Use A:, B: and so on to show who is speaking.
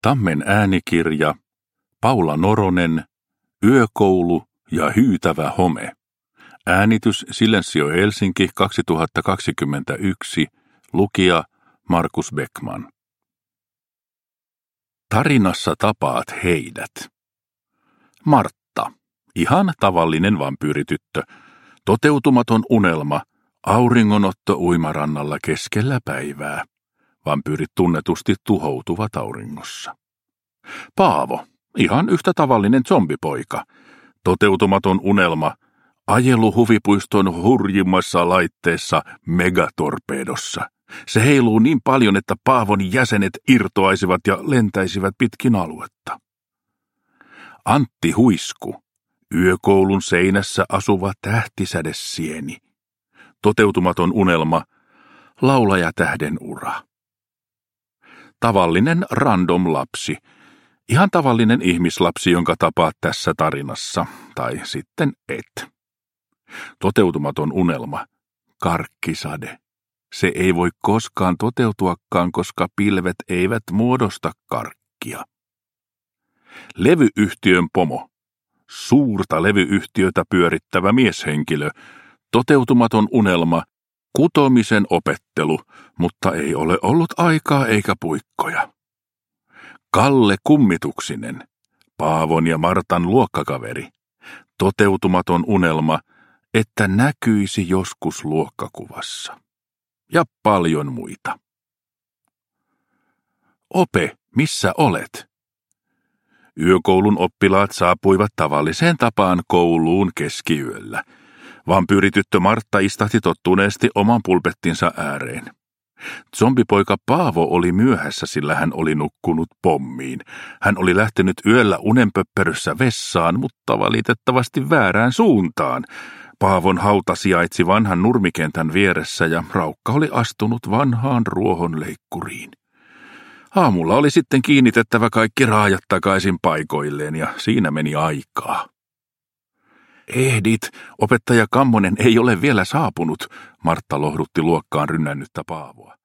A: Tammen äänikirja, Paula Noronen, Yökoulu ja hyytävä home. Äänitys Silensio Helsinki 2021, lukija Markus Beckman. Tarinassa tapaat heidät. Martta, ihan tavallinen vampyyrityttö, toteutumaton unelma, auringonotto uimarannalla keskellä päivää. Vampyyrit tunnetusti tuhoutuvat auringossa. Paavo, ihan yhtä tavallinen zombipoika, toteutumaton unelma, ajelu huvipuiston hurjimmassa laitteessa Megatorpedossa. Se heiluu niin paljon, että Paavon jäsenet irtoaisivat ja lentäisivät pitkin aluetta. Antti Huisku, yökoulun seinässä asuva tähtisädesieni. Toteutumaton unelma, laulajatähden ura. Tavallinen random lapsi, ihan tavallinen ihmislapsi, jonka tapaat tässä tarinassa, tai sitten et. Toteutumaton unelma, karkkisade. Se ei voi koskaan toteutuakaan, koska pilvet eivät muodosta karkkia. Levyyhtiön pomo, suurta levyyhtiötä pyörittävä mieshenkilö, toteutumaton unelma, kutomisen opettelu, mutta ei ole ollut aikaa eikä puikkoja. Kalle Kummituksinen, Paavon ja Martan luokkakaveri, toteutumaton unelma, että näkyisi joskus luokkakuvassa. Ja paljon muita. Ope, missä olet? Yökoulun oppilaat saapuivat tavalliseen tapaan kouluun keskiyöllä. Vampyyrityttö Martta istahti tottuneesti oman pulpettinsa ääreen. Zombipoika Paavo oli myöhässä, sillä hän oli nukkunut pommiin. Hän oli lähtenyt yöllä unenpöppörössä vessaan, mutta valitettavasti väärään suuntaan. Paavon hauta sijaitsi vanhan nurmikentän vieressä ja raukka oli astunut vanhaan ruohonleikkuriin. Aamulla oli sitten kiinnitettävä kaikki raajat takaisin paikoilleen ja siinä meni aikaa. Ehdit, opettaja Kammonen ei ole vielä saapunut, Martta lohdutti luokkaan rynnännyttä Paavoa.